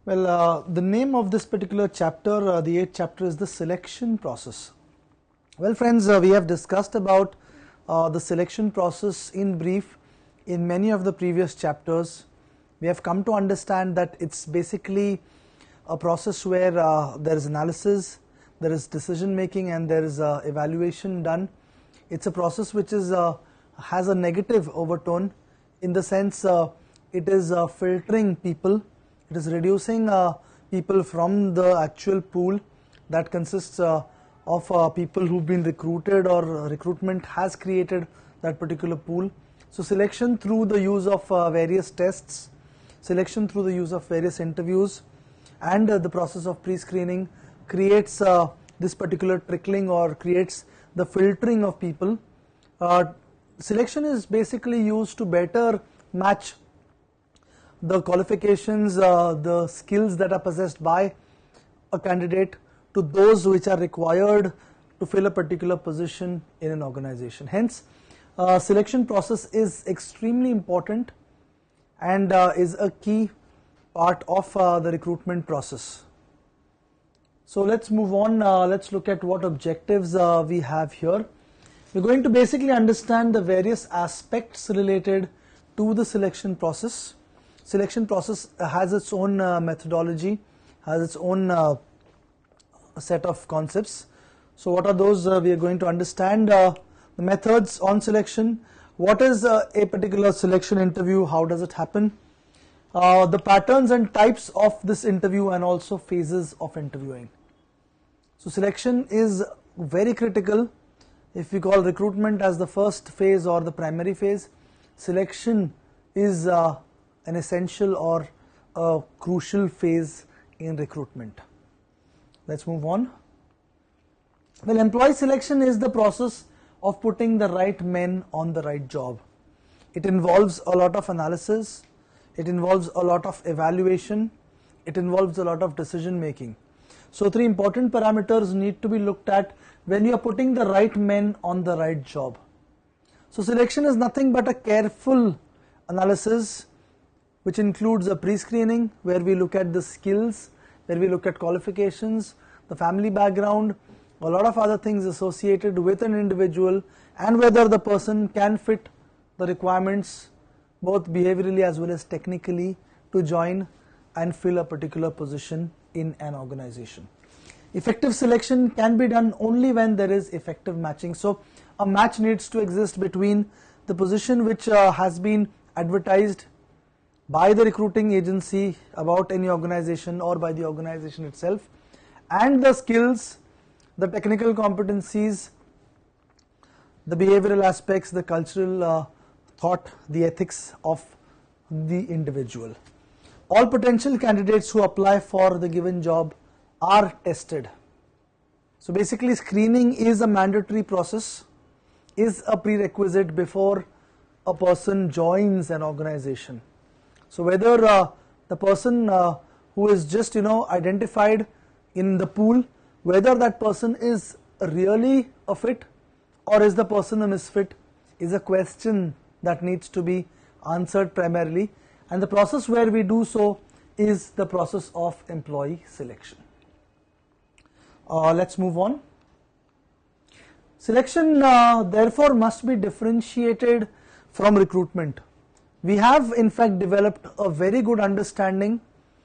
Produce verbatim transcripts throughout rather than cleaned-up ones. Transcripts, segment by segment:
Well, uh, the name of this particular chapter, uh, the eighth chapter, is the selection process. Well, friends, uh, we have discussed about uh, the selection process in brief in many of the previous chapters. We have come to understand that it's basically a process where uh, there is analysis, there is decision making, and there is uh, evaluation done. It's a process which is uh, has a negative overtone, in the sense uh, it is uh, filtering people. It is reducing uh, people from the actual pool that consists uh, of uh, people who've been recruited, or recruitment has created that particular pool. So selection through the use of uh, various tests, selection through the use of various interviews, and uh, the process of pre-screening creates uh, this particular trickling, or creates the filtering of people. Uh, selection is basically used to better match the qualifications, uh, the skills that are possessed by a candidate to those which are required to fill a particular position in an organization. Hence, uh, selection process is extremely important and uh, is a key part of uh, the recruitment process. So let's move on. Uh, let's look at what objectives uh, we have here. We're going to basically understand the various aspects related to the selection process. Selection process has its own uh, methodology, has its own uh, set of concepts. So what are those? Uh, we are going to understand uh, the methods on selection. What is uh, a particular selection interview? How does it happen? Uh, the patterns and types of this interview, and also phases of interviewing. So selection is very critical. If we call recruitment as the first phase or the primary phase, selection is uh, an essential or a crucial phase in recruitment. Let's move on. Well, employee selection is the process of putting the right men on the right job. It involves a lot of analysis, it involves a lot of evaluation, it involves a lot of decision making. So three important parameters need to be looked at when you are putting the right men on the right job. So selection is nothing but a careful analysis, which includes a pre-screening where we look at the skills, where we look at qualifications, the family background, a lot of other things associated with an individual, and whether the person can fit the requirements both behaviorally as well as technically to join and fill a particular position in an organization. Effective selection can be done only when there is effective matching. So a match needs to exist between the position which uh, has been advertised by the recruiting agency about any organization, or by the organization itself, and the skills, the technical competencies, the behavioral aspects, the cultural uh, thought, the ethics of the individual. All potential candidates who apply for the given job are tested. So basically, screening is a mandatory process, is a prerequisite before a person joins an organization. So whether uh, the person uh, who is just you know identified in the pool, whether that person is really a fit or is the person a misfit, is a question that needs to be answered primarily, and the process where we do so is the process of employee selection. Uh, let's move on. Selection uh, therefore must be differentiated from recruitment. We have in fact developed a very good understanding,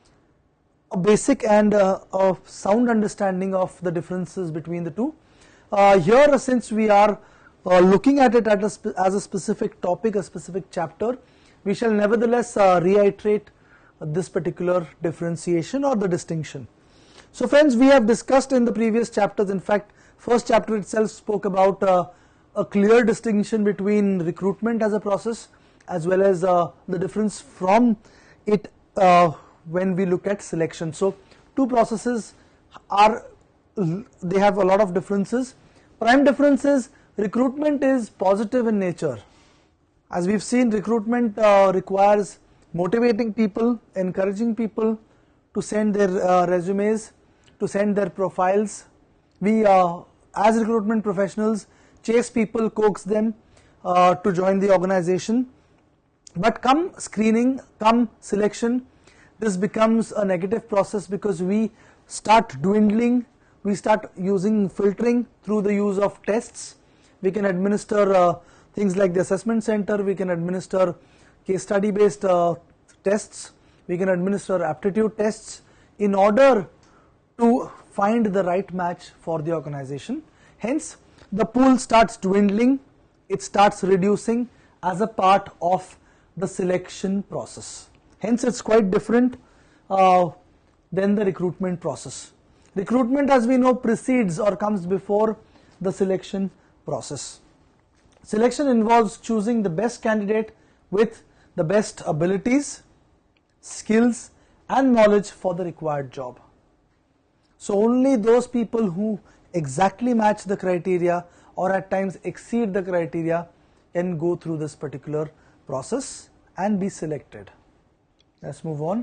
a basic and uh, a sound understanding of the differences between the two. Uh, here, since we are uh, looking at it at a as a specific topic, a specific chapter, we shall nevertheless uh, reiterate uh, this particular differentiation or the distinction. So friends, we have discussed in the previous chapters, in fact first chapter itself spoke about uh, a clear distinction between recruitment as a process as well as uh, the difference from it uh, when we look at selection. So two processes are, they have a lot of differences. Prime difference is recruitment is positive in nature. As we've seen, recruitment uh, requires motivating people, encouraging people to send their uh, resumes, to send their profiles. We uh, as recruitment professionals chase people, coax them uh, to join the organization. But come screening, come selection, this becomes a negative process because we start dwindling, we start using filtering through the use of tests. We can administer uh, things like the assessment center, we can administer case study based uh, tests, we can administer aptitude tests in order to find the right match for the organization. Hence, the pool starts dwindling, it starts reducing as a part of the selection process. Hence, it's quite different uh, than the recruitment process. Recruitment, as we know, precedes or comes before the selection process. Selection involves choosing the best candidate with the best abilities, skills, and knowledge for the required job. So only those people who exactly match the criteria or at times exceed the criteria can go through this particular process and be selected. Let's move on.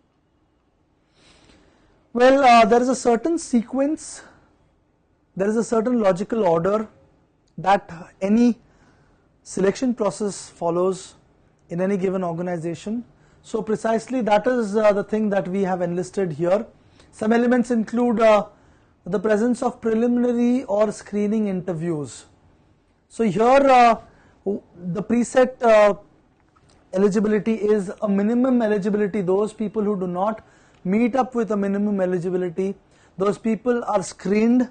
Well, uh, there is a certain sequence, there is a certain logical order that any selection process follows in any given organization. So precisely that is uh, the thing that we have enlisted here. Some elements include uh, the presence of preliminary or screening interviews. So here uh, the preset uh, eligibility is a minimum eligibility. Those people who do not meet up with a minimum eligibility, those people are screened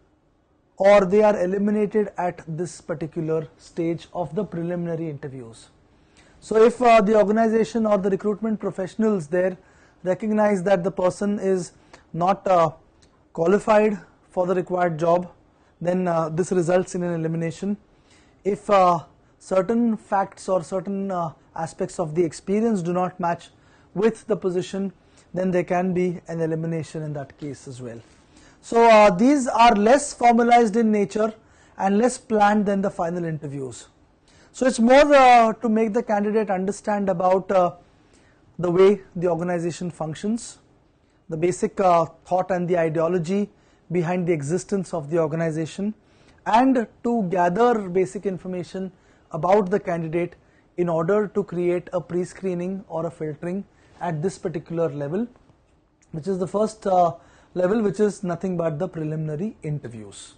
or they are eliminated at this particular stage of the preliminary interviews. So if uh, the organization or the recruitment professionals there recognize that the person is not uh, qualified for the required job, then uh, this results in an elimination. If uh, certain facts or certain uh, aspects of the experience do not match with the position, then there can be an elimination in that case as well. So uh, these are less formalized in nature and less planned than the final interviews. So it's more uh, to make the candidate understand about uh, the way the organization functions, the basic uh, thought and the ideology behind the existence of the organization, and to gather basic information about the candidate in order to create a pre-screening or a filtering at this particular level, which is the first uh, level, which is nothing but the preliminary interviews.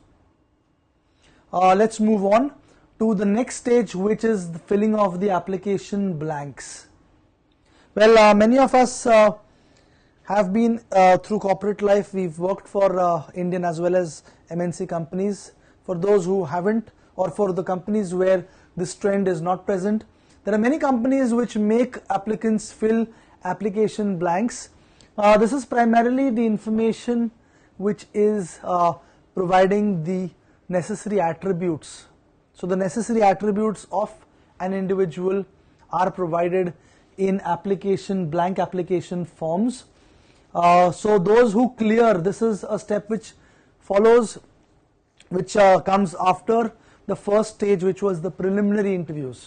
Uh, let's move on to the next stage, which is the filling of the application blanks. Well, uh, many of us uh, have been uh, through corporate life. We've worked for uh, Indian as well as M N C companies. For those who haven't, or for the companies where this trend is not present, there are many companies which make applicants fill application blanks. Uh, this is primarily the information which is uh, providing the necessary attributes. So the necessary attributes of an individual are provided in application blank application forms. Uh, so those who clear, this is a step which follows, which uh, comes after the first stage, which was the preliminary interviews.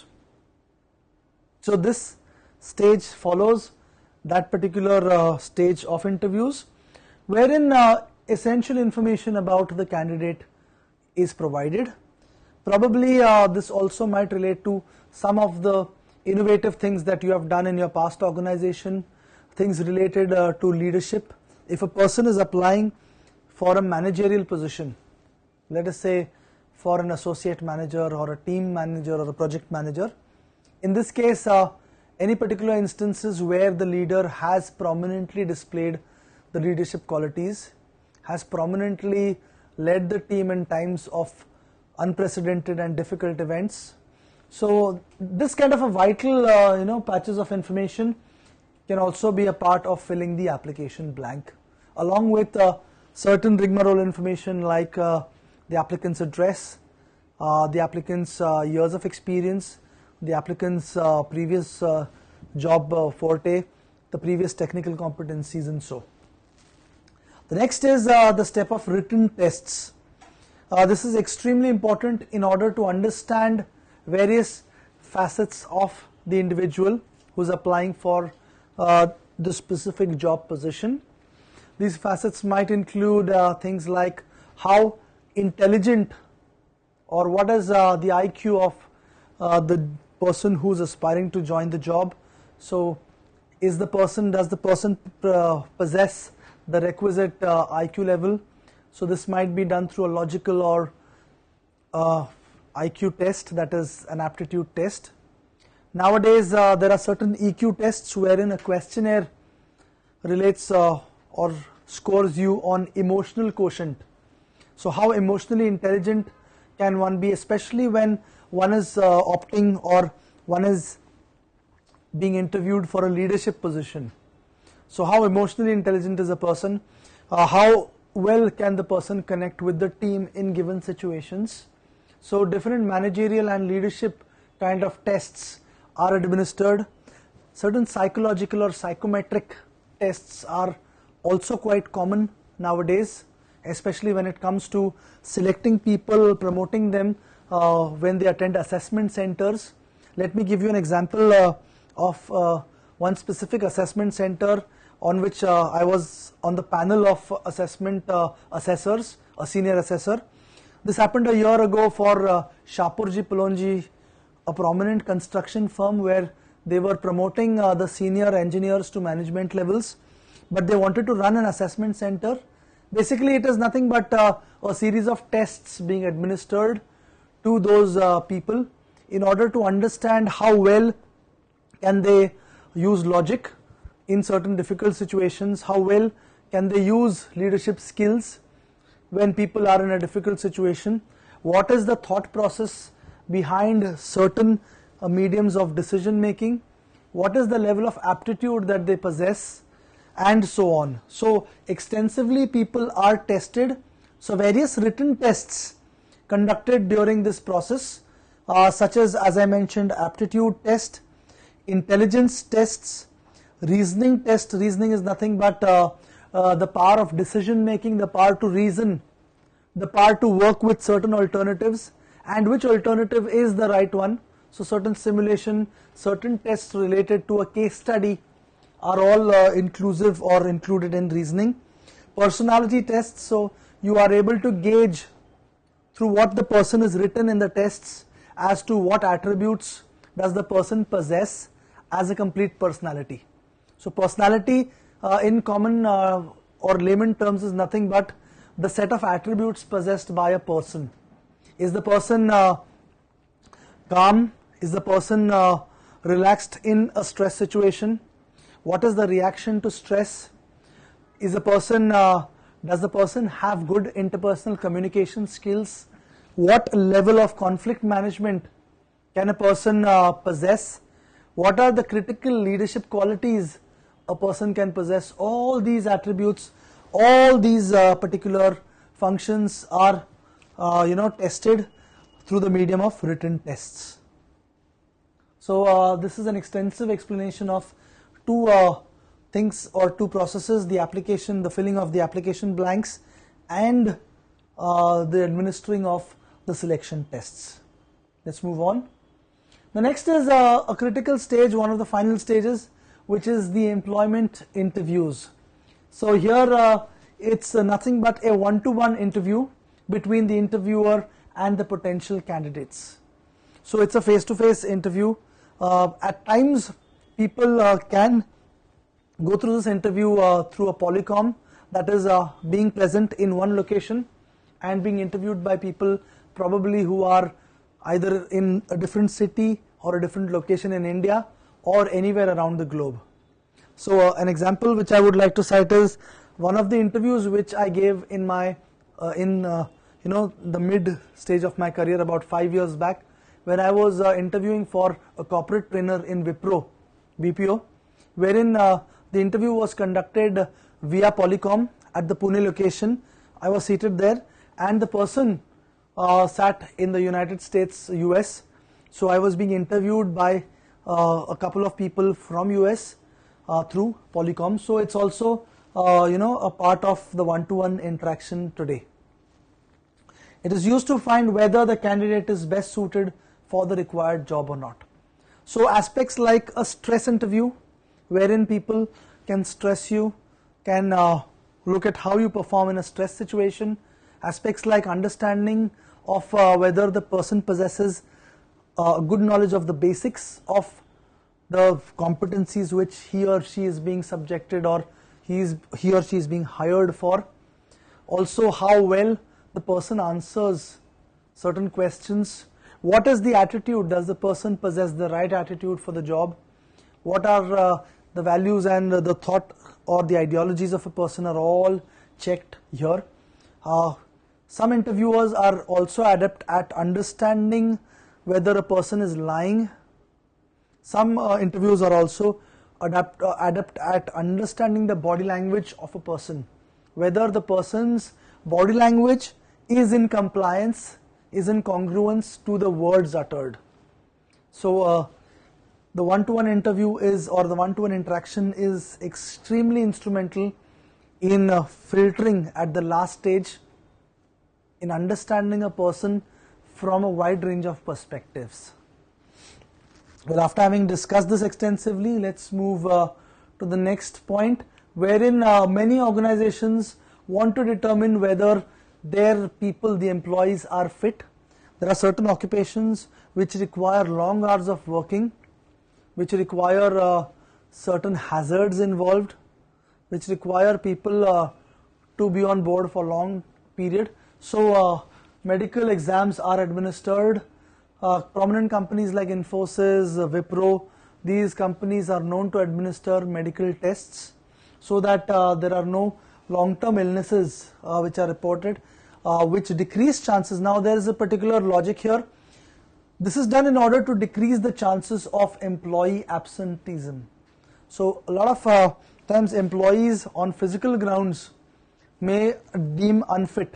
So this stage follows that particular uh, stage of interviews, wherein uh, essential information about the candidate is provided. Probably uh, this also might relate to some of the innovative things that you have done in your past organization, things related uh, to leadership. If a person is applying for a managerial position, let us say for an associate manager or a team manager or a project manager, in this case uh, any particular instances where the leader has prominently displayed the leadership qualities, has prominently led the team in times of unprecedented and difficult events. So this kind of a vital uh, you know patches of information can also be a part of filling the application blank, along with uh, certain rigmarole information like uh, the applicant's address, uh, the applicant's uh, years of experience, the applicant's uh, previous uh, job uh, forte, the previous technical competencies, and so. The next is uh, the step of written tests. Uh, this is extremely important in order to understand various facets of the individual who is applying for uh, the specific job position. These facets might include uh, things like how intelligent or what is uh, the I Q of uh, the person who is aspiring to join the job. So Is the person, does the person uh, possess the requisite uh, I Q level? So this might be done through a logical or uh, I Q test, that is an aptitude test. Nowadays uh, there are certain E Q tests wherein a questionnaire relates uh, or scores you on emotional quotient. So how emotionally intelligent can one be, especially when one is uh, opting or one is being interviewed for a leadership position. So how emotionally intelligent is a person, uh, how well can the person connect with the team in given situations. So different managerial and leadership kind of tests are administered. Certain psychological or psychometric tests are also quite common nowadays, especially when it comes to selecting people, promoting them uh, when they attend assessment centers. Let me give you an example uh, of uh, one specific assessment center on which uh, I was on the panel of assessment uh, assessors, a senior assessor. This happened a year ago for uh, Shapoorji Pallonji, a prominent construction firm where they were promoting uh, the senior engineers to management levels, but they wanted to run an assessment center. Basically it is nothing but uh, a series of tests being administered to those uh, people in order to understand how well can they use logic in certain difficult situations, how well can they use leadership skills when people are in a difficult situation, what is the thought process behind certain uh, mediums of decision making, what is the level of aptitude that they possess, and so on. So extensively people are tested. So various written tests conducted during this process uh, such as as I mentioned, aptitude test, intelligence tests, reasoning test. Reasoning is nothing but uh, uh, the power of decision making, the power to reason, the power to work with certain alternatives and which alternative is the right one. So certain simulation, certain tests related to a case study are all uh, inclusive or included in reasoning. Personality tests, so you are able to gauge through what the person is written in the tests as to what attributes does the person possess as a complete personality. So personality uh, in common uh, or layman terms is nothing but the set of attributes possessed by a person. Is the person uh, calm? Is the person uh, relaxed in a stress situation? What is the reaction to stress? Is the person, uh, does the person have good interpersonal communication skills? What level of conflict management can a person uh, possess? What are the critical leadership qualities a person can possess? All these attributes, all these uh, particular functions are uh, you know tested through the medium of written tests. So uh, this is an extensive explanation of two uh, things or two processes: the application, the filling of the application blanks, and uh, the administering of the selection tests. Let's move on. The next is uh, a critical stage, one of the final stages, which is the employment interviews. So here uh, it's uh, nothing but a one-to-one interview between the interviewer and the potential candidates. So it's a face-to-face interview. Uh, at times people uh, can go through this interview uh, through a polycom, that is uh, being present in one location and being interviewed by people probably who are either in a different city or a different location in India or anywhere around the globe. So uh, an example which I would like to cite is one of the interviews which I gave in my uh, in uh, you know the mid stage of my career about five years back, when I was uh, interviewing for a corporate trainer in Wipro, B P O, wherein uh, the interview was conducted via Polycom at the Pune location. I was seated there and the person uh, sat in the United States, U S. So I was being interviewed by uh, a couple of people from U S uh, through Polycom. So it's also uh, you know a part of the one-to-one interaction today. It is used to find whether the candidate is best suited for the required job or not. So aspects like a stress interview, wherein people can stress you, can uh, look at how you perform in a stress situation. Aspects like understanding of uh, whether the person possesses uh, good knowledge of the basics of the competencies which he or she is being subjected or he, is, he or she is being hired for. Also, how well the person answers certain questions. What is the attitude? Does the person possess the right attitude for the job? What are uh, the values and the thought or the ideologies of a person are all checked here. Uh, some interviewers are also adept at understanding whether a person is lying. Some uh, interviews are also adept, uh, adept at understanding the body language of a person, whether the person's body language is in compliance, is in congruence to the words uttered. So uh, the one-to-one interview is, or the one-to-one interaction is extremely instrumental in uh, filtering at the last stage, in understanding a person from a wide range of perspectives. Well, after having discussed this extensively, let's move uh, to the next point, wherein uh, many organizations want to determine whether their people, the employees, are fit. There are certain occupations which require long hours of working, which require uh, certain hazards involved, which require people uh, to be on board for a long period. So uh, medical exams are administered. Uh, prominent companies like Infosys, uh, Wipro, these companies are known to administer medical tests so that uh, there are no long-term illnesses uh, which are reported, uh, which decrease chances. Now there is a particular logic here. This is done in order to decrease the chances of employee absenteeism. So a lot of uh, times employees on physical grounds may deem unfit.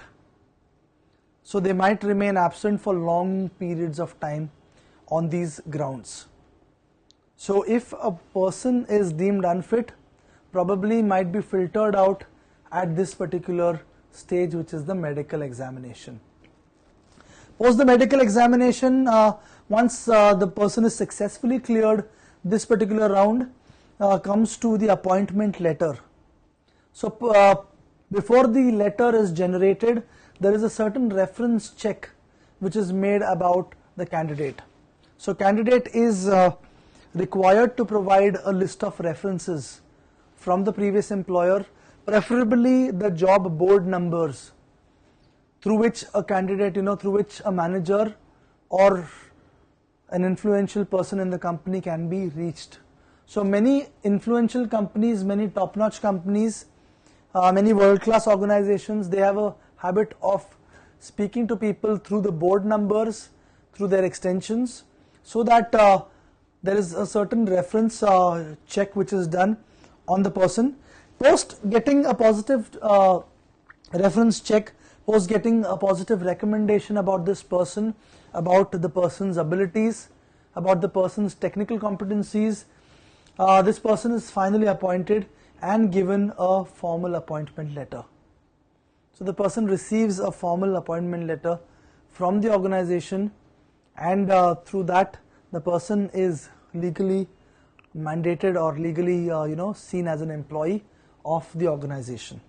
So they might remain absent for long periods of time on these grounds. So if a person is deemed unfit, probably might be filtered out at this particular stage, which is the medical examination. Post the medical examination, uh, once uh, the person is successfully cleared this particular round, uh, comes to the appointment letter. So uh, before the letter is generated, there is a certain reference check which is made about the candidate. So candidate is uh, required to provide a list of references from the previous employer, preferably the job board numbers through which a candidate, you know, through which a manager or an influential person in the company can be reached. So many influential companies, many top-notch companies, uh, many world-class organizations, they have a habit of speaking to people through the board numbers, through their extensions, so that uh, there is a certain reference uh, check which is done on the person. Post getting a positive uh, reference check, post getting a positive recommendation about this person, about the person's abilities, about the person's technical competencies, uh, this person is finally appointed and given a formal appointment letter. So the person receives a formal appointment letter from the organization, and uh, through that the person is legally mandated or legally uh, you know seen as an employee of the organization.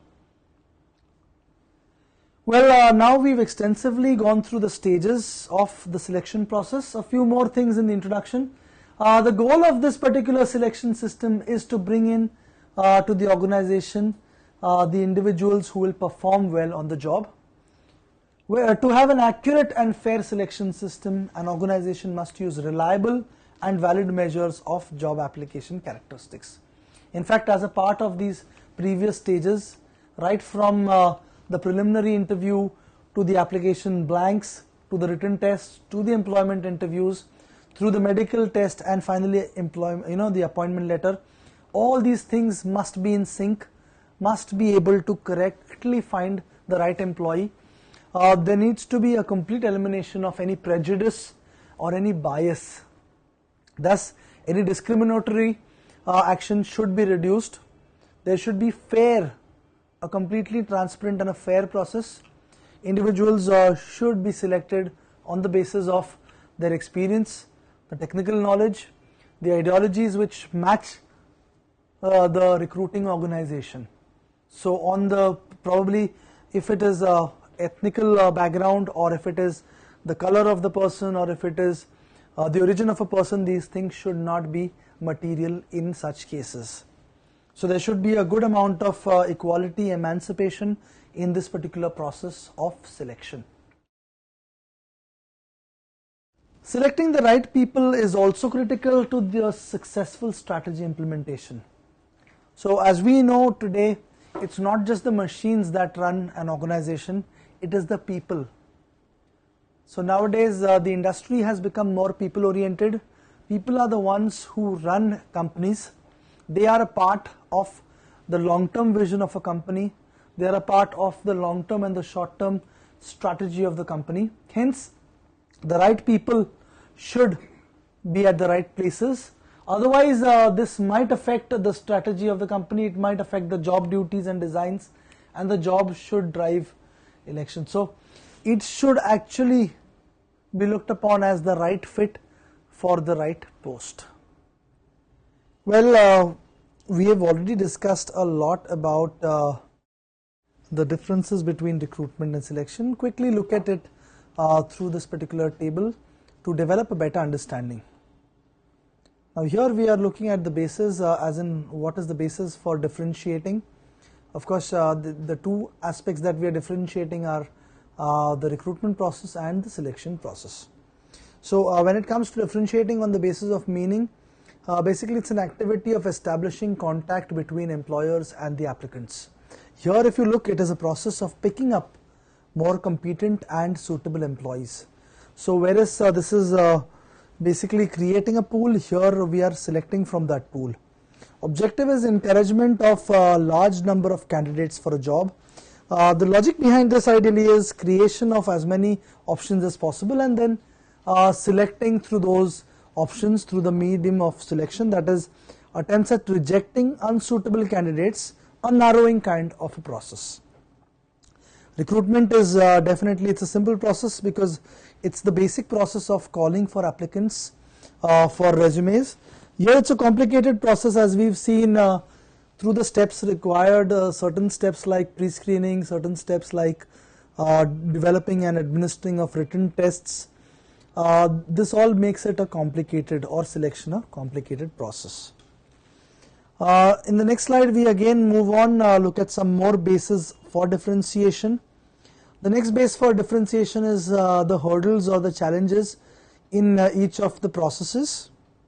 Well, uh, now we've extensively gone through the stages of the selection process. A few more things in the introduction. Uh, the goal of this particular selection system is to bring in uh, to the organization uh, the individuals who will perform well on the job. Where, to have an accurate and fair selection system, an organization must use reliable and valid measures of job application characteristics. In fact, as a part of these previous stages, right from uh, the preliminary interview to the application blanks, to the written tests, to the employment interviews, through the medical test, and finally employment, you know, the appointment letter, all these things must be in sync, must be able to correctly find the right employee. Uh, there needs to be a complete elimination of any prejudice or any bias. Thus, any discriminatory uh, action should be reduced. There should be fair, a completely transparent and a fair process. Individuals uh, should be selected on the basis of their experience, the technical knowledge, the ideologies which match uh, the recruiting organization. So on the, probably if it is a ethnical uh, background, or if it is the color of the person, or if it is uh, the origin of a person, these things should not be material in such cases. So there should be a good amount of uh, equality, emancipation in this particular process of selection. Selecting the right people is also critical to the successful strategy implementation. So as we know today, it's not just the machines that run an organization, it is the people. So nowadays uh, the industry has become more people oriented. People are the ones who run companies. They are a part of the long-term vision of a company. They are a part of the long-term and the short-term strategy of the company. Hence, the right people should be at the right places. Otherwise, uh, this might affect the strategy of the company. It might affect the job duties and designs, and the job should drive election. So, it should actually be looked upon as the right fit for the right post. Well, uh, we have already discussed a lot about uh, the differences between recruitment and selection. Quickly look at it uh, through this particular table to develop a better understanding. Now here we are looking at the basis uh, as in what is the basis for differentiating. Of course, uh, the, the two aspects that we are differentiating are uh, the recruitment process and the selection process. So uh, when it comes to differentiating on the basis of meaning, uh, basically it's an activity of establishing contact between employers and the applicants. Here if you look, it is a process of picking up more competent and suitable employees. So whereas uh, this is uh, basically creating a pool, here we are selecting from that pool. Objective is encouragement of a large number of candidates for a job. Uh, the logic behind this ideally is creation of as many options as possible, and then uh, selecting through those options through the medium of selection, that is attempts at rejecting unsuitable candidates, a narrowing kind of a process. Recruitment is uh, definitely, it's a simple process because it's the basic process of calling for applicants uh, for resumes. Here it's a complicated process, as we've seen uh, through the steps required, uh, certain steps like pre-screening, certain steps like uh, developing and administering of written tests. Uh, this all makes it a complicated, or selection a complicated process. Uh, in the next slide we again move on, uh, look at some more bases for differentiation. The next base for differentiation is uh, the hurdles or the challenges in uh, each of the processes.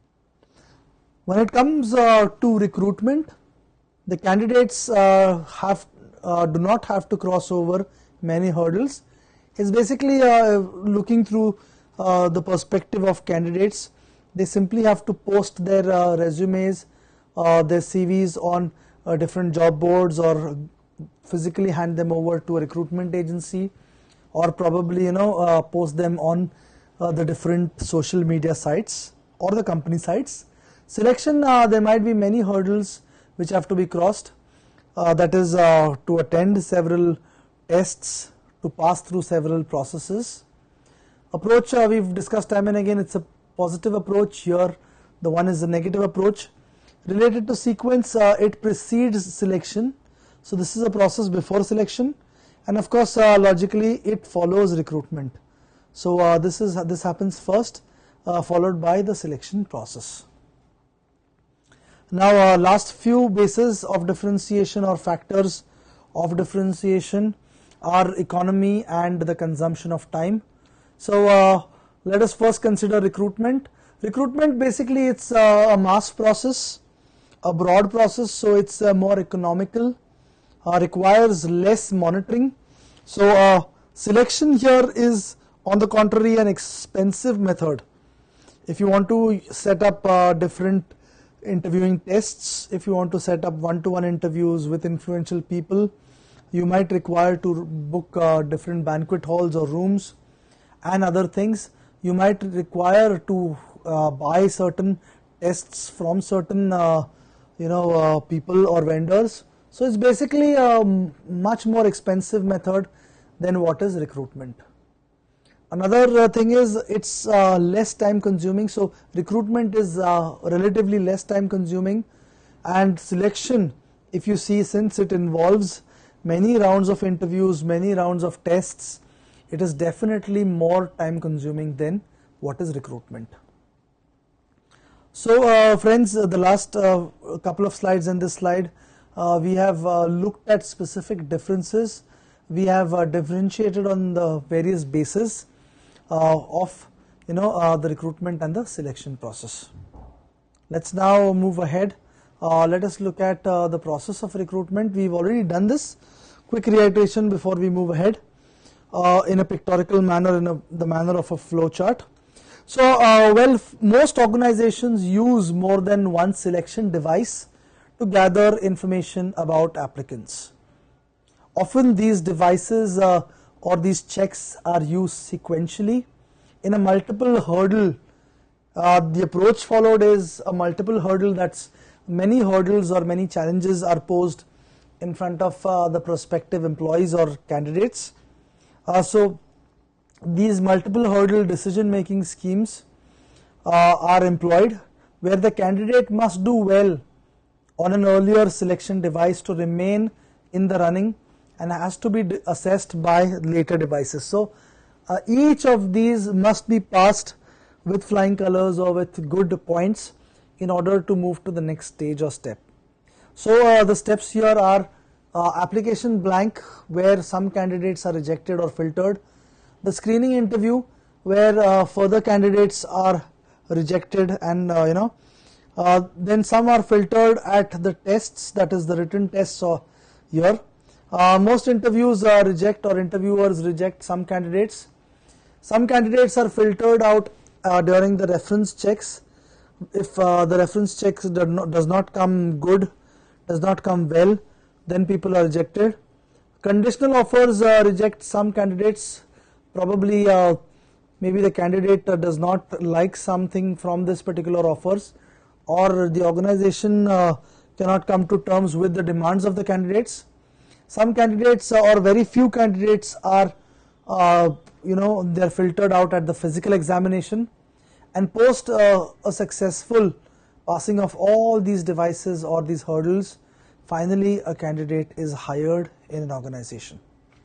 When it comes uh, to recruitment, the candidates uh, have uh, do not have to cross over many hurdles. It's basically uh, looking through uh, the perspective of candidates. They simply have to post their uh, resumes, uh, their C Vs on uh, different job boards, or physically hand them over to a recruitment agency, or probably you know uh, post them on uh, the different social media sites or the company sites. Selection, uh, there might be many hurdles which have to be crossed, uh, that is uh, to attend several tests, to pass through several processes. Approach, uh, we've discussed time and again, it's a positive approach. Here the one is a negative approach. Related to sequence, uh, it precedes selection. So this is a process before selection, and of course uh, logically it follows recruitment. So uh, this is this happens first, uh, followed by the selection process. Now uh, last few bases of differentiation or factors of differentiation are economy and the consumption of time. So uh, let us first consider recruitment. Recruitment, basically it's uh, a mass process, a broad process, so it's uh, more economical, uh, requires less monitoring. So uh, selection here is on the contrary an expensive method. If you want to set up uh, different interviewing tests, if you want to set up one-to-one interviews with influential people, you might require to book uh, different banquet halls or rooms and other things. You might require to uh, buy certain tests from certain uh, you know uh, people or vendors. So it's basically a much more expensive method than what is recruitment. Another uh, thing is it's uh, less time consuming. So recruitment is uh, relatively less time consuming, and selection, if you see, since it involves many rounds of interviews, many rounds of tests, it is definitely more time consuming than what is recruitment. So uh, friends, uh, the last uh, couple of slides and this slide, uh, we have uh, looked at specific differences. We have uh, differentiated on the various bases uh, of you know uh, the recruitment and the selection process. Let's now move ahead. Uh, let us look at uh, the process of recruitment. We've already done this. Quick reiteration before we move ahead uh, in a pictorial manner, in a, the manner of a flow chart. So, uh, well, most organizations use more than one selection device to gather information about applicants. Often these devices uh, or these checks are used sequentially in a multiple hurdle. Uh, the approach followed is a multiple hurdle, that's many hurdles or many challenges are posed in front of uh, the prospective employees or candidates. Uh, so these multiple hurdle decision making schemes uh, are employed where the candidate must do well on an earlier selection device to remain in the running and has to be assessed by later devices. So uh, each of these must be passed with flying colors or with good points in order to move to the next stage or step. So uh, the steps here are uh, application blank, where some candidates are rejected or filtered, the screening interview where uh, further candidates are rejected and uh, you know uh, then some are filtered at the tests, that is the written tests or here. Uh, most interviews uh, reject or interviewers reject some candidates. Some candidates are filtered out uh, during the reference checks. If uh, the reference checks does not, does not come good, does not come well, then people are rejected. Conditional offers uh, reject some candidates. Probably uh, maybe the candidate uh, does not like something from this particular offers, or the organization uh, cannot come to terms with the demands of the candidates. Some candidates uh, or very few candidates are uh, you know they are filtered out at the physical examination, and post uh, a successful passing of all these devices or these hurdles, finally a candidate is hired in an organization.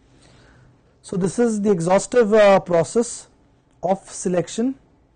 So this is the exhaustive uh, process of selection.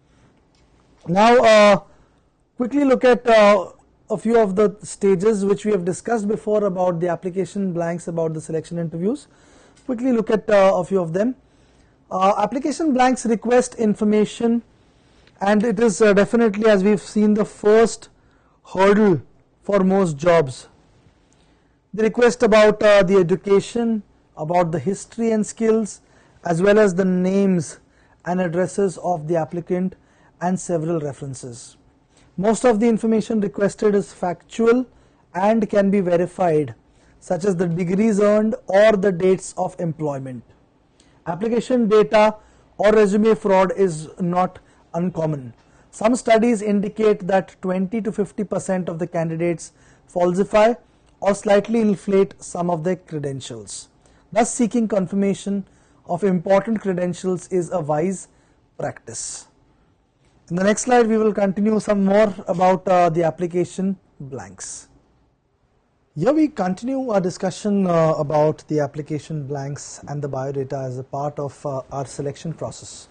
Now uh, quickly look at uh, a few of the stages which we have discussed before about the application blanks, about the selection interviews. Quickly look at uh, a few of them. Uh, application blanks request information, and it is uh, definitely, as we've seen, the first hurdle for most jobs. They request about uh, the education, about the history and skills, as well as the names and addresses of the applicant and several references. Most of the information requested is factual and can be verified, such as the degrees earned or the dates of employment. Application data or resume fraud is not uncommon. Some studies indicate that twenty to fifty percent of the candidates falsify or slightly inflate some of their credentials. Thus, seeking confirmation of important credentials is a wise practice. In the next slide, we will continue some more about uh, the application blanks. Here we continue our discussion uh, about the application blanks and the biodata as a part of uh, our selection process.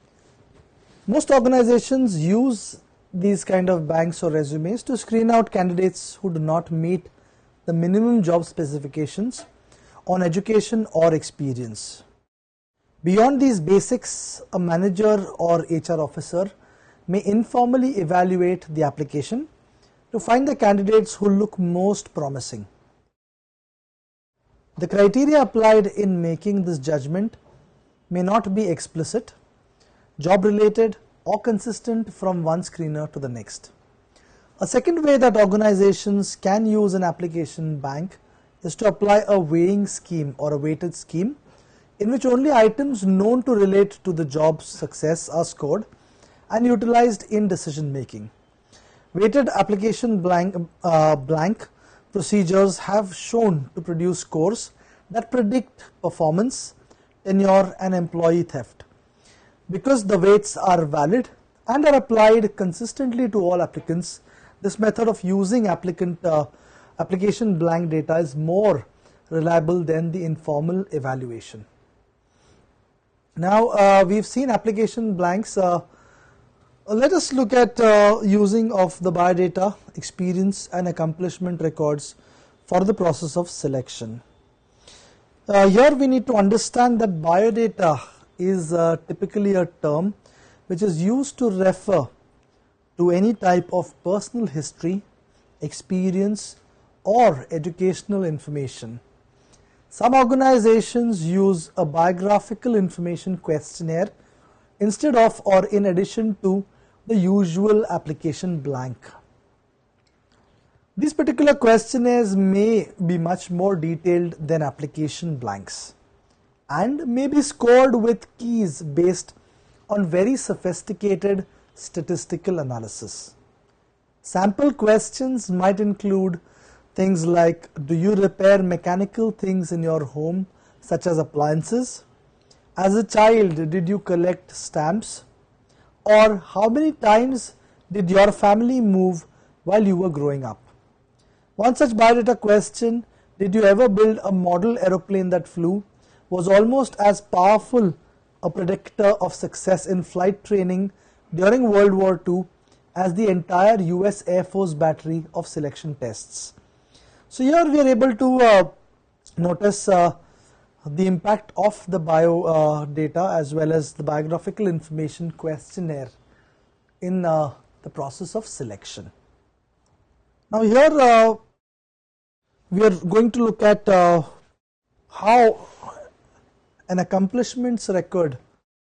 Most organizations use these kind of blanks or resumes to screen out candidates who do not meet the minimum job specifications on education or experience. Beyond these basics, a manager or H R officer may informally evaluate the application to find the candidates who look most promising. The criteria applied in making this judgment may not be explicit, job related, or consistent from one screener to the next. A second way that organizations can use an application bank is to apply a weighing scheme or a weighted scheme in which only items known to relate to the job's success are scored and utilized in decision making. Weighted application blank, uh, blank procedures have shown to produce scores that predict performance, tenure, and employee theft. Because the weights are valid and are applied consistently to all applicants, this method of using applicant uh, application blank data is more reliable than the informal evaluation. Now uh, we've seen application blanks uh, Uh, let us look at uh, using of the biodata, experience and accomplishment records for the process of selection. Uh, here we need to understand that biodata is uh, typically a term which is used to refer to any type of personal history, experience or educational information. Some organizations use a biographical information questionnaire instead of or in addition to the usual application blank. These particular questionnaires may be much more detailed than application blanks and may be scored with keys based on very sophisticated statistical analysis. Sample questions might include things like, do you repair mechanical things in your home such as appliances? As a child, did you collect stamps? Or how many times did your family move while you were growing up? One such biodata question, did you ever build a model aeroplane that flew, was almost as powerful a predictor of success in flight training during World War Two as the entire U S Air Force battery of selection tests. So here we are able to uh, notice uh, the impact of the bio uh, data as well as the biographical information questionnaire in uh, the process of selection. Now here uh, we are going to look at uh, how an accomplishments record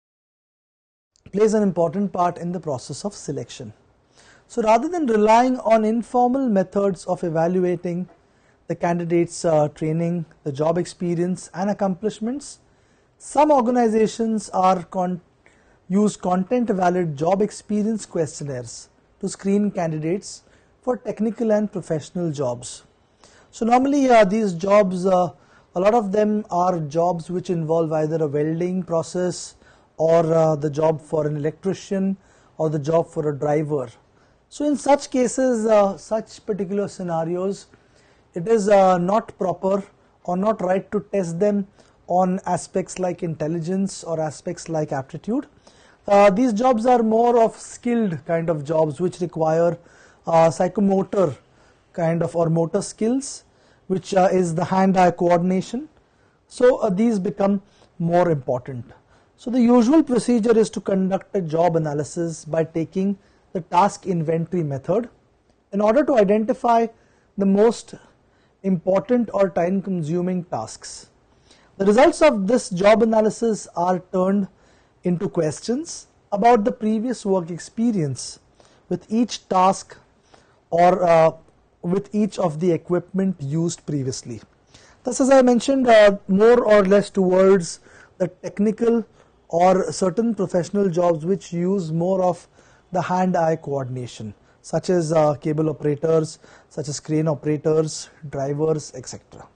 plays an important part in the process of selection. So rather than relying on informal methods of evaluating the candidate's uh, training, the job experience and accomplishments, some organizations are con use content valid job experience questionnaires to screen candidates for technical and professional jobs. So normally uh, these jobs, uh, a lot of them are jobs which involve either a welding process or uh, the job for an electrician or the job for a driver. So in such cases, uh, such particular scenarios, it is uh, not proper or not right to test them on aspects like intelligence or aspects like aptitude. Uh, these jobs are more of skilled kind of jobs which require uh, psychomotor kind of or motor skills, which uh, is the hand-eye coordination. So uh, these become more important. So the usual procedure is to conduct a job analysis by taking the task inventory method in order to identify the most important or time consuming tasks. The results of this job analysis are turned into questions about the previous work experience with each task or uh, with each of the equipment used previously. Thus, as I mentioned, uh, more or less towards the technical or certain professional jobs which use more of the hand-eye coordination, such as uh, cable operators, such as crane operators, drivers, et cetera.